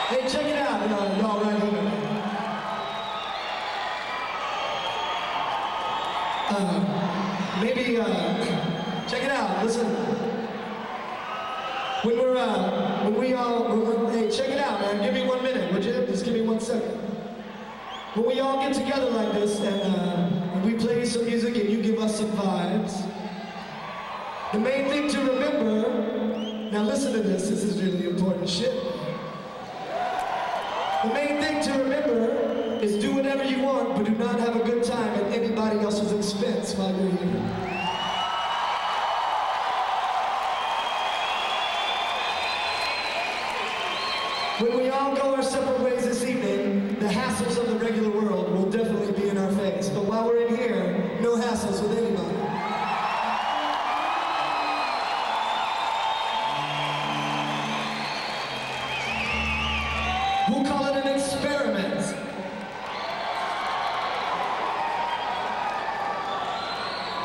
Hey, check it out, y'all right here. Check it out, listen. Hey, check it out, man. Give me 1 minute, would you? Just give me 1 second. When we all get together like this and we play some music and you give us some vibes, the main thing to remember, now listen to this is really important shit. The main thing to remember is do whatever you want, but do not have a good time at anybody else's expense while you're here. When we all go our separate ways this evening, the hassles of the regular world will definitely be in our face. But while we're in here, no hassles with anybody.